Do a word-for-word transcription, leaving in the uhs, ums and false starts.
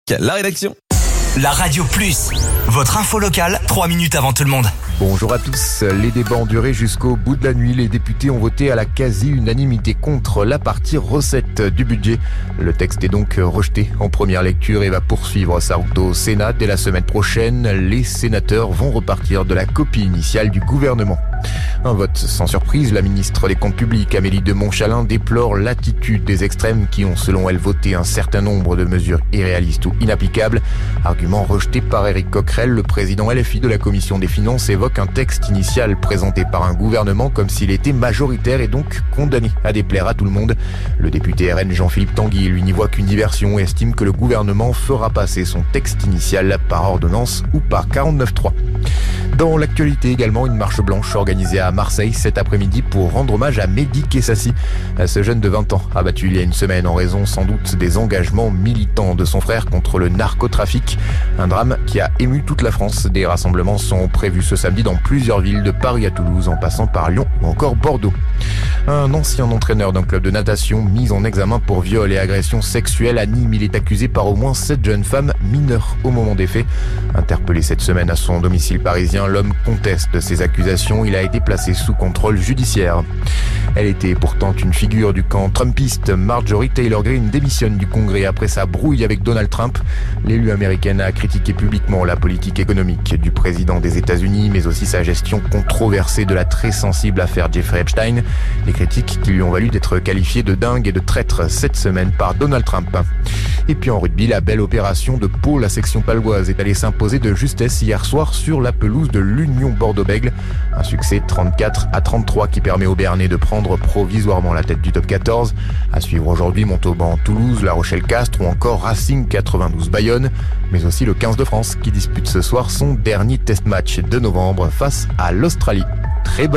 la rédaction. La Radio Plus, votre info locale, trois minutes avant tout le monde. Bonjour à tous. Les débats ont duré jusqu'au bout de la nuit. Les députés ont voté à la quasi-unanimité contre la partie recette du budget. Le texte est donc rejeté en première lecture et va poursuivre sa route au Sénat. Dès la semaine prochaine, les sénateurs vont repartir de la copie initiale du gouvernement. Un vote sans surprise. La ministre des Comptes publics, Amélie de Montchalin, déplore l'attitude des extrêmes qui ont, selon elle, voté un certain nombre de mesures irréalistes ou inapplicables. Argument rejeté par Éric Coquerel, le président L F I de la Commission des Finances, évoque un texte initial présenté par un gouvernement comme s'il était majoritaire et donc condamné à déplaire à tout le monde. Le député R N Jean-Philippe Tanguy, lui, n'y voit qu'une diversion et estime que le gouvernement fera passer son texte initial par ordonnance ou par quarante-neuf trois. Dans l'actualité également, une marche blanche organisée à Marseille cet après-midi pour rendre hommage à Mehdi Kessassi. Ce jeune de vingt ans, abattu il y a une semaine en raison sans doute des engagements militants de son frère contre le narcotrafic. Un drame qui a ému toute la France. Des rassemblements sont prévus ce samedi dans plusieurs villes, de Paris à Toulouse en passant par Lyon ou encore Bordeaux. Un ancien entraîneur d'un club de natation mis en examen pour viol et agression sexuelle à Nîmes. Il est accusé par au moins sept jeunes femmes mineures au moment des faits. Interpellé cette semaine à son domicile parisien, l'homme conteste ces accusations. Il a été placé sous contrôle judiciaire. Elle était pourtant une figure du camp trumpiste. Marjorie Taylor Greene démissionne du Congrès après sa brouille avec Donald Trump. L'élue américaine a critiqué publiquement la politique économique du président des États-Unis, mais aussi sa gestion controversée de la très sensible affaire Jeffrey Epstein. Des critiques qui lui ont valu d'être qualifié de dingue et de traître cette semaine par Donald Trump. Et puis en rugby, la belle opération de Pau, la section paloise est allée s'imposer de justesse hier soir sur la pelouse de l'Union Bordeaux-Bègles. Un succès trente-quatre à trente-trois qui permet aux Béarnais de prendre provisoirement la tête du top quatorze. À suivre aujourd'hui, Montauban, Toulouse, La Rochelle-Castres ou encore Racing quatre-vingt-douze Bayonne. Mais aussi le quinze de France qui dispute ce soir son dernier test match de novembre face à l'Australie. Très bonne